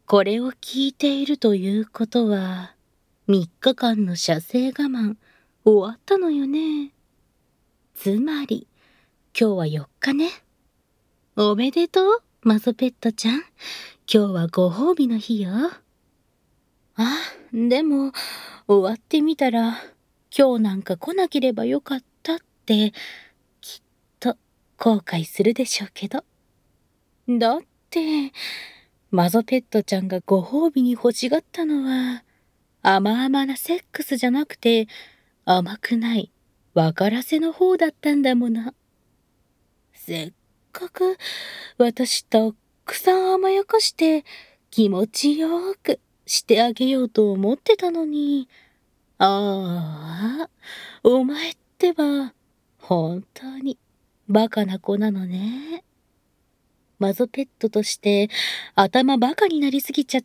これを聞いているということは、3日間の射精我慢終わったのよね。つまり、今日は4日ね。おめでとう、マゾペットちゃん。今日はご褒美の日よ。あ、でも、終わってみたら、今日なんか来なければよかったって、きっと後悔するでしょうけど。だって、マゾペットちゃんがご褒美に欲しがったのは、甘々なセックスじゃなくて、甘くない分からせの方だったんだもの。せっかく私たくさん甘やかして気持ちよくしてあげようと思ってたのに、ああ、お前ってば本当にバカな子なのね。マゾペットとして頭バカになりすぎちゃって、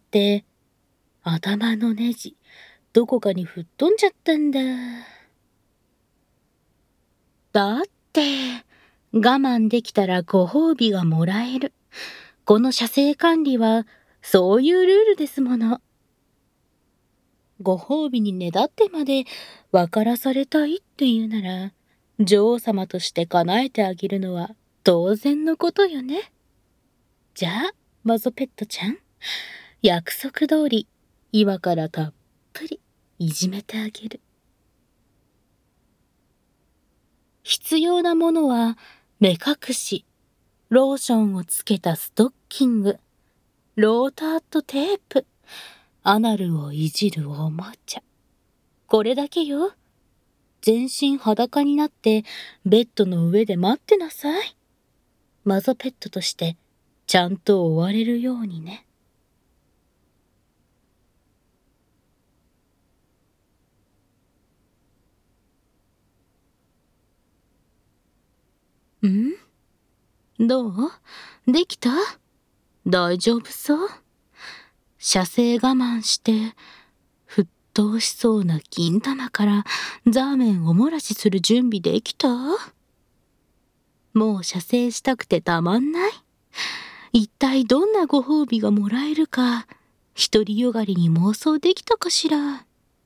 頭のネジどこかに吹っ飛んじゃったんだ。だって、我慢できたらご褒美がもらえる。この射精管理は、そういうルールですもの。ご褒美にねだってまで分からされたいっていうなら、女王様として叶えてあげるのは当然のことよね。じゃあ、マゾペットちゃん、約束通り、今からたっぷりいじめてあげる。必要なものは、目隠し、ローションをつけたストッキング、ローターとテープ、アナルをいじるおもちゃ。これだけよ。全身裸になってベッドの上で待ってなさい。マゾペットとしてちゃんと終われるようにね。ん？どう？できた？大丈夫そう？射精我慢して沸騰しそうな金玉からザーメンおもらしする準備できた？もう射精したくてたまんない？一体どんなご褒美がもらえるか、独りよがりに妄想できたかしら？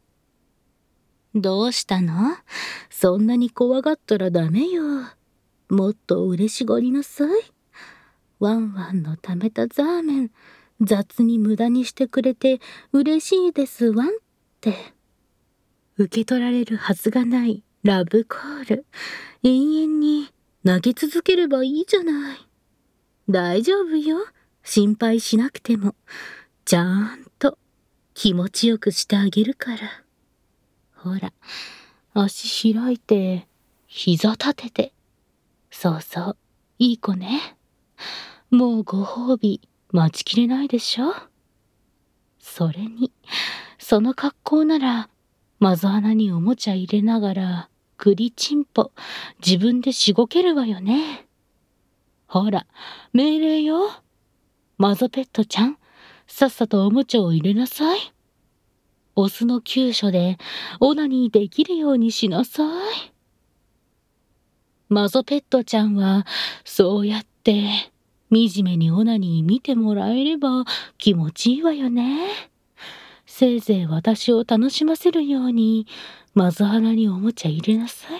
どうしたの？そんなに怖がったらダメよ。もっと嬉しがりなさい。ワンワンの貯めたザーメン、雑に無駄にしてくれて嬉しいですワンって。受け取られるはずがないラブコール。永遠に投げ続ければいいじゃない。大丈夫よ。心配しなくても。ちゃんと気持ちよくしてあげるから。ほら、足開いて、膝立てて。そうそう、いい子ね。もうご褒美待ちきれないでしょ？それに、その格好なら、マゾ穴におもちゃ入れながら、栗ちんぽ、自分でしごけるわよね。ほら、命令よ。マゾペットちゃん、さっさとおもちゃを入れなさい。オスの急所でオナニーできるようにしなさい。マゾペットちゃんは、そうやって、惨めにオナニー見てもらえれば気持ちいいわよね。せいぜい私を楽しませるように、マゾ穴におもちゃ入れなさい。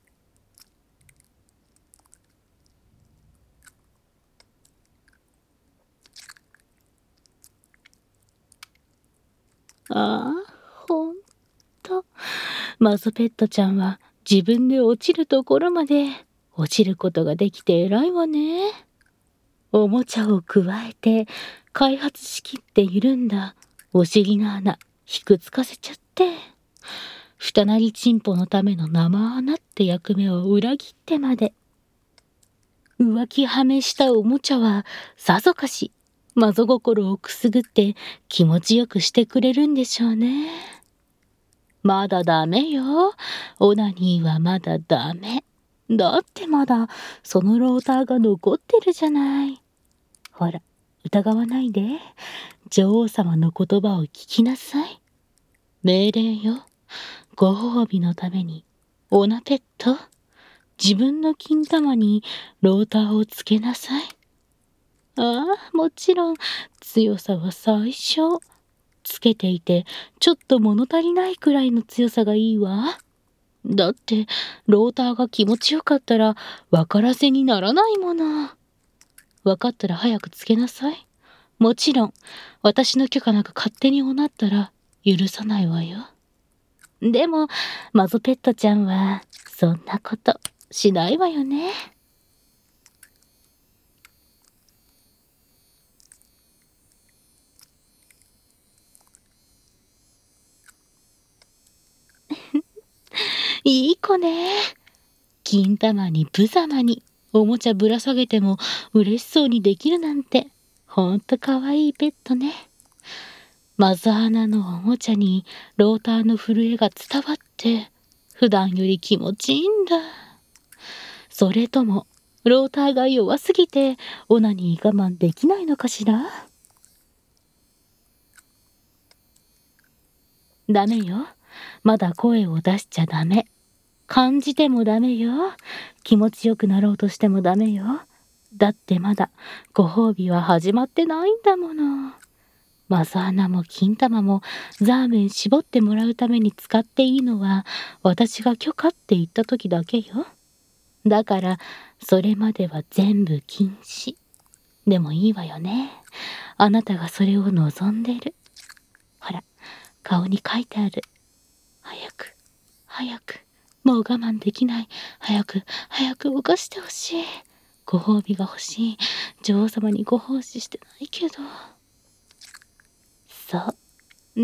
ああ、ほんと。マゾペットちゃんは自分で落ちるところまで落ちることができて偉いわね。おもちゃをくわえて開発しきって緩んだお尻の穴ひくつかせちゃって、二なりちんぽのための生穴って役目を裏切ってまで、浮気はめしたおもちゃはさぞかしマゾ心をくすぐって気持ちよくしてくれるんでしょうね。まだダメよ。オナニーはまだダメ。だってまだそのローターが残ってるじゃない。ほら、疑わないで。女王様の言葉を聞きなさい。命令よ。ご褒美のために、オナペット、自分の金玉にローターをつけなさい。ああ、もちろん、 強さは最小。つけていてちょっと物足りないくらいの強さがいいわ。だってローターが気持ちよかったら分からせにならないもの。分かったら早くつけなさい。もちろん私の許可なく勝手におなったら許さないわよ。でもマゾペットちゃんはそんなことしないわよね。いい子ね。金玉に無様におもちゃぶら下げても嬉しそうにできるなんてほんとかわいいペットね。マズ穴のおもちゃにローターの震えが伝わって普段より気持ちいいんだ。それともローターが弱すぎてオナに我慢できないのかしら。ダメよ。まだ声を出しちゃダメ。感じてもダメよ。気持ちよくなろうとしてもダメよ。だってまだご褒美は始まってないんだもの。マザーナも金玉もザーメン絞ってもらうために使っていいのは私が許可って言った時だけよ。だからそれまでは全部禁止。でもいいわよね。あなたがそれを望んでる。ほら、顔に書いてある。早く、早く。もう我慢できない。早く、早く動かしてほしい。ご褒美が欲しい。女王様にご奉仕してないけど。そう。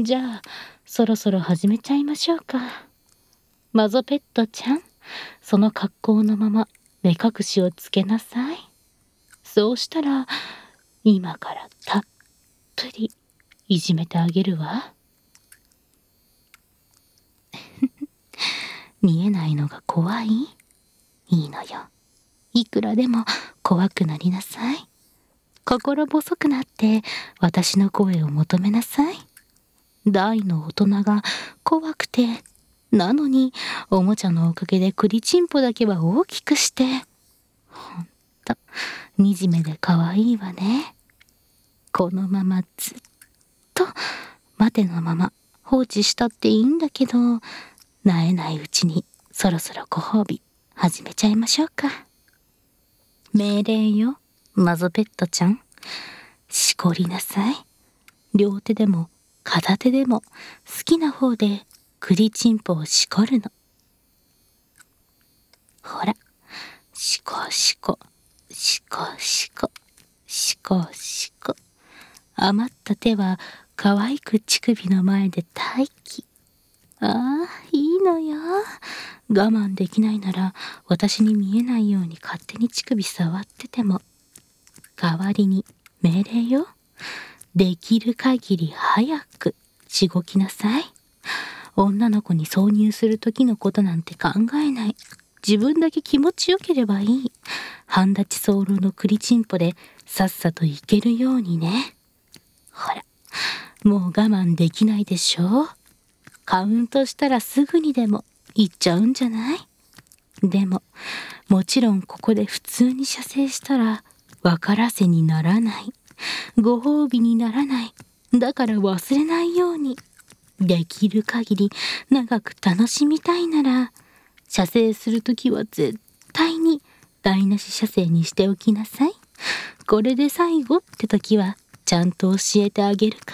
じゃあ、そろそろ始めちゃいましょうか。マゾペットちゃん、その格好のまま目隠しをつけなさい。そうしたら、今からたっぷりいじめてあげるわ。見えないのが怖い？いいのよ。いくらでも怖くなりなさい。心細くなって私の声を求めなさい。大の大人が怖くて、なのにおもちゃのおかげで栗ちんぽだけは大きくして。ほんと、惨めで可愛いわね。このままずっと待てのまま放置したっていいんだけど、慣れないうちにそろそろご褒美始めちゃいましょうか。命令よ、マゾペットちゃん。しこりなさい。両手でも片手でも好きな方で栗ちんぽをしこるの。ほら、しこしこ、しこしこ、しこしこ。余った手は可愛く乳首の前で待機。ああ、いいのよ。我慢できないなら私に見えないように勝手に乳首触ってても。代わりに命令よ。できる限り早くしごきなさい。女の子に挿入する時のことなんて考えない。自分だけ気持ちよければいい。半立ち早漏の栗ちんぽでさっさといけるようにね。ほら、もう我慢できないでしょ。カウントしたらすぐにでも行っちゃうんじゃない？でももちろんここで普通に射精したら分からせにならない。ご褒美にならない。だから忘れないように。できる限り長く楽しみたいなら射精するときは絶対に台無し射精にしておきなさい。これで最後って時はちゃんと教えてあげるから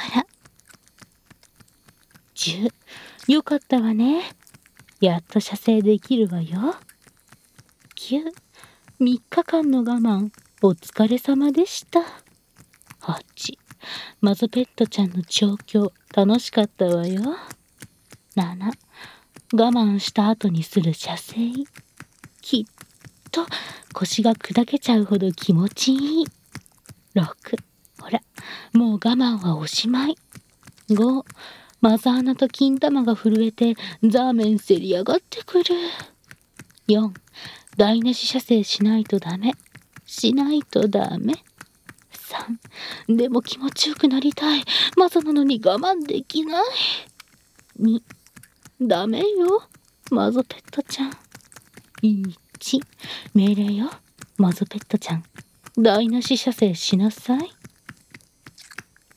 。10、よかったわね。やっと射精できるわよ。9、3日間の我慢お疲れ様でした。8、マゾペットちゃんの調教楽しかったわよ。7、我慢した後にする射精、きっと腰が砕けちゃうほど気持ちいい。6、ほら、もう我慢はおしまい。5、マザーナと金玉が震えてザーメンせり上がってくる。4、台無し射精しないとダメ。しないとダメ。3、でも気持ちよくなりたい。マザなのに我慢できない。2、ダメよ、マゾペットちゃん。1、命令よ、マゾペットちゃん。台無し射精しなさい。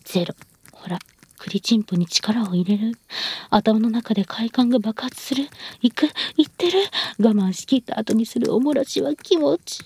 ゼロ。ほら、栗チンポに力を入れる。頭の中で快感が爆発する。行ってる。我慢しきった後にするおもらしは気持ちいい。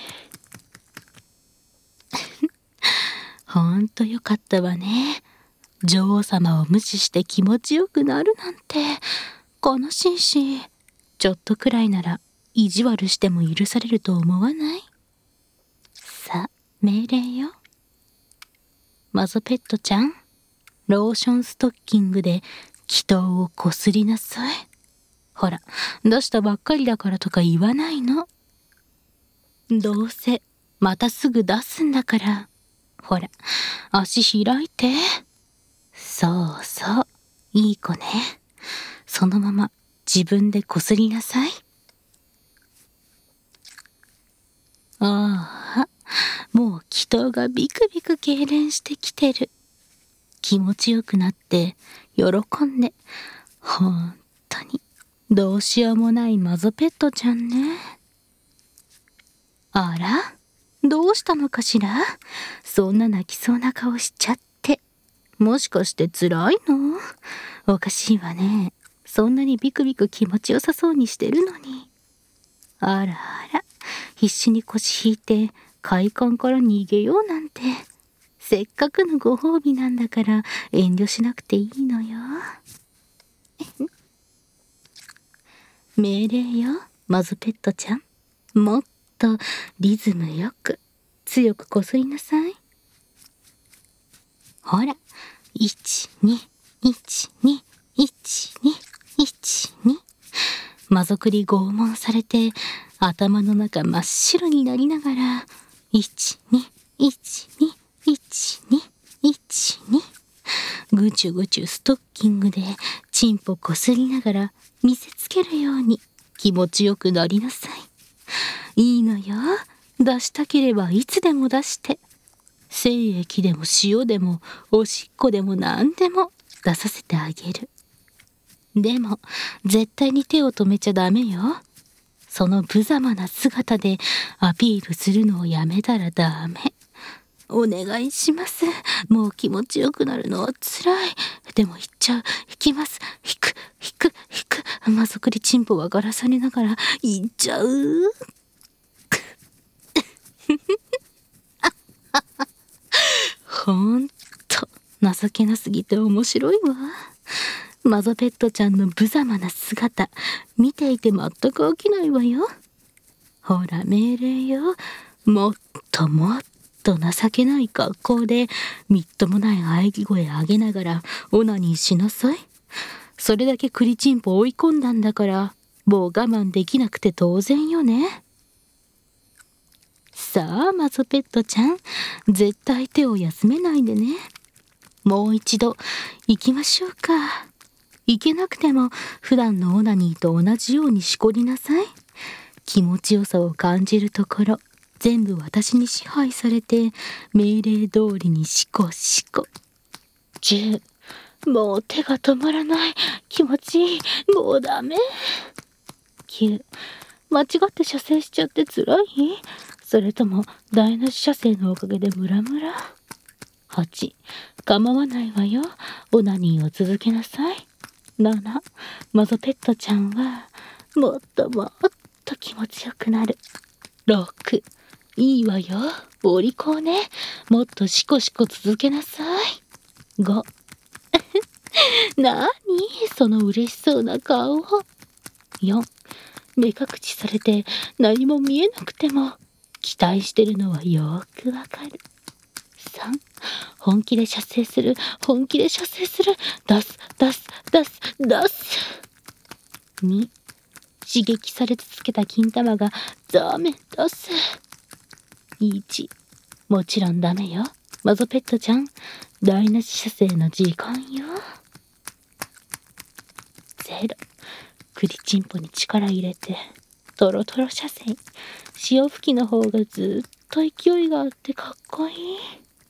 ほんとよかったわね。女王様を無視して気持ちよくなるなんて悲しいし、ちょっとくらいなら意地悪しても許されると思わない？さあ、命令よ。マゾペットちゃん、ローションストッキングで祈祷をこすりなさい。ほら、出したばっかりだからとか言わないの。どうせまたすぐ出すんだから。ほら、足開いて。そうそう、いい子ね。そのまま自分でこすりなさい。ああ、もう祈祷がビクビク痙攣してきてる。気持ちよくなって喜んで、ほんとにどうしようもないマゾペットちゃんね。あら、どうしたのかしら？そんな泣きそうな顔しちゃって。もしかして辛いの？おかしいわね。そんなにビクビク気持ちよさそうにしてるのに。あらあら、必死に腰引いて快感から逃げようなんて。せっかくのご褒美なんだから遠慮しなくていいのよ。命令よ、マゾペットちゃん。もっとリズムよく強くこすりなさい。ほら、12121212。マゾクリ拷問されて頭の中真っ白になりながら12121212。ぐちゅぐちゅストッキングでチンポこすりながら見せつけるように気持ちよくなりなさい。いいのよ。出したければいつでも出して。精液でも塩でもおしっこでも何でも出させてあげる。でも絶対に手を止めちゃダメよ。その無様な姿でアピールするのをやめたらダメ。お願いします。もう気持ちよくなるのは辛い。でも行っちゃう。行きます。引く。マゾクリチンポはガラされながら行っちゃう。ほんと情けなすぎて面白いわ。マゾペットちゃんの無様な姿見ていて全く飽きないわよ。ほら命令よ。もっともっと情けない格好でみっともない喘ぎ声上げながらオナニーしなさい。それだけクリチンポ追い込んだんだからもう我慢できなくて当然よね。さあマゾペットちゃん、絶対手を休めないでね。もう一度行きましょうか。行けなくても普段のオナニーと同じようにしこりなさい。気持ちよさを感じるところ全部私に支配されて命令通りにシコシコ。10、もう手が止まらない。気持ちいい。もうダメ。9、間違って射精しちゃって辛い？それとも台無し射精のおかげでムラムラ？ 8、構わないわよ。オナニーを続けなさい。7、マゾペットちゃんはもっともっと気持ちよくなる。6、いいわよ。お利口ね。もっとシコシコ続けなさい。5、なにその嬉しそうな顔。4、目隠しされて何も見えなくても期待してるのはよーくわかる。3、本気で射精する。本気で射精する。出す。2、刺激され続けた金玉がダメ出す。1、もちろんダメよ。マゾペットちゃん、台無し射精の時間よ。0、クリチンポに力入れてトロトロ射精。潮吹きの方がずっと勢いがあってかっこいい。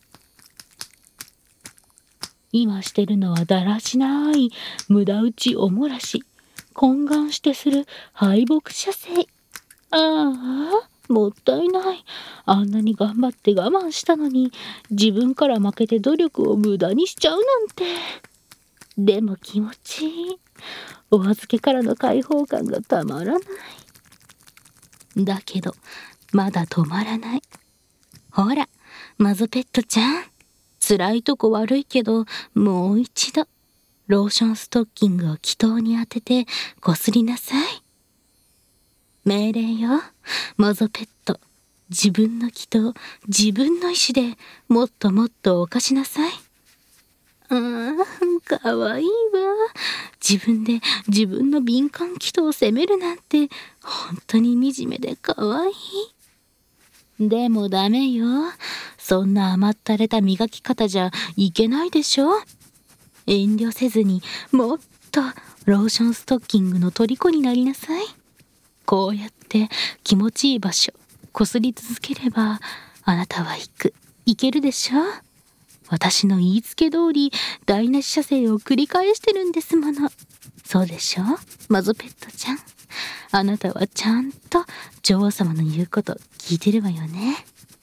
今してるのはだらしない無駄打ちおもらし。懇願してする敗北射精。ああ、 もったいない。あんなに頑張って我慢したのに、自分から負けて努力を無駄にしちゃうなんて。でも気持ちいい。お預けからの解放感がたまらない。だけど、まだ止まらない。ほら、マゾペットちゃん。辛いとこ悪いけど、もう一度、ローションストッキングを祈祷に当ててこすりなさい。命令よ、マゾペット。自分の祈祷、自分の意志でもっともっと犯しなさい。かわいいわ。自分で自分の敏感祈祷を責めるなんて本当に惨めでかわいい。でもダメよ。そんな甘ったれた磨き方じゃいけないでしょ。遠慮せずにもっとローションストッキングの虜になりなさい。こうやって気持ちいい場所こすり続ければあなたはいけるでしょ。私の言いつけ通り台無し射精を繰り返してるんですもの。そうでしょ、マゾペットちゃん。あなたはちゃんと女王様の言うこと聞いてるわよね。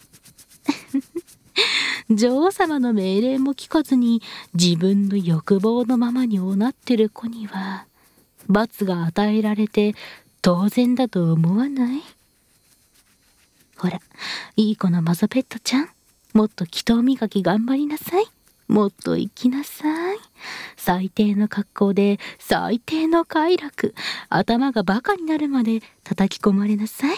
女王様の命令も聞かずに自分の欲望のままにおなってる子には罰が与えられて当然だと思わない？ほら、いい子のマゾペットちゃん。もっと祈祷磨き頑張りなさい。もっと生きなさい。最低の格好で最低の快楽。頭がバカになるまで叩き込まれなさい。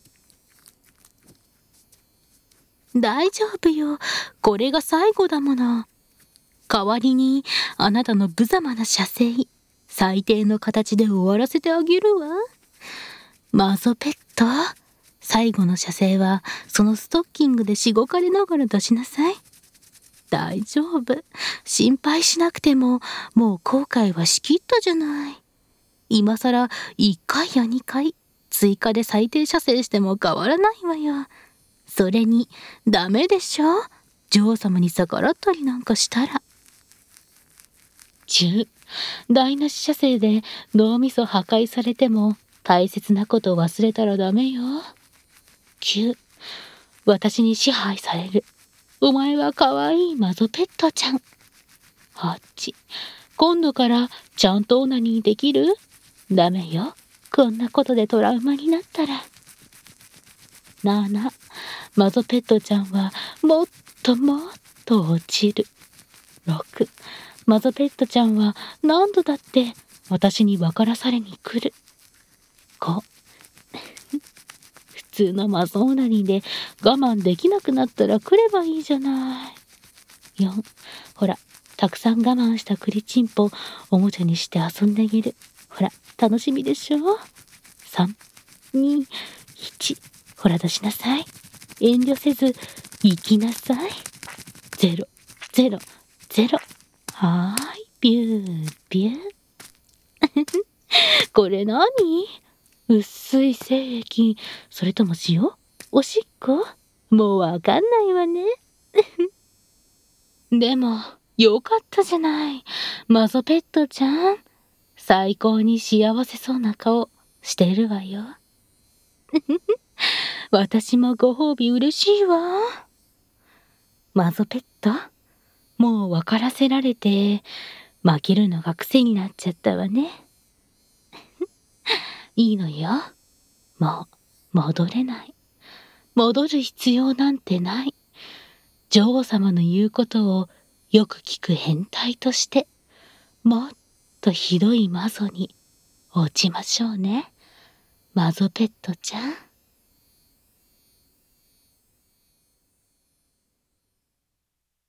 大丈夫よ。これが最後だもの。代わりにあなたの無様な射精、最低の形で終わらせてあげるわ。マゾペット。最後の射精はそのストッキングでしごかれながら出しなさい。大丈夫。心配しなくてももう後悔はしきったじゃない。今さら1回や2回追加で最低射精しても変わらないわよ。それにダメでしょ、女王様に逆らったりなんかしたら。10、台無し射精で脳みそ破壊されても大切なこと忘れたらダメよ。9、私に支配される。お前は可愛いマゾペットちゃん。8、今度からちゃんとオナニーできる？ダメよ。こんなことでトラウマになったら。7、マゾペットちゃんはもっともっと落ちる。6、マゾペットちゃんは何度だって私に分からされに来る。5、普通のマゾオナニーで我慢できなくなったら来ればいいじゃない。4、ほら、たくさん我慢した栗ちんぽおもちゃにして遊んであげる。ほら、楽しみでしょ。3、2、1、ほら出しなさい。遠慮せず行きなさい。0、0、0。はーい、ビュービュー。これ何？薄い精液、それとも塩？おしっこ？もうわかんないわね。でも、よかったじゃない。マゾペットちゃん。最高に幸せそうな顔してるわよ。私もご褒美嬉しいわ。マゾペット、もう分からせられて、負けるのが癖になっちゃったわね。いいのよ。もう戻れない。戻る必要なんてない。女王様の言うことをよく聞く変態として、もっとひどいマゾに落ちましょうね。マゾペットちゃん。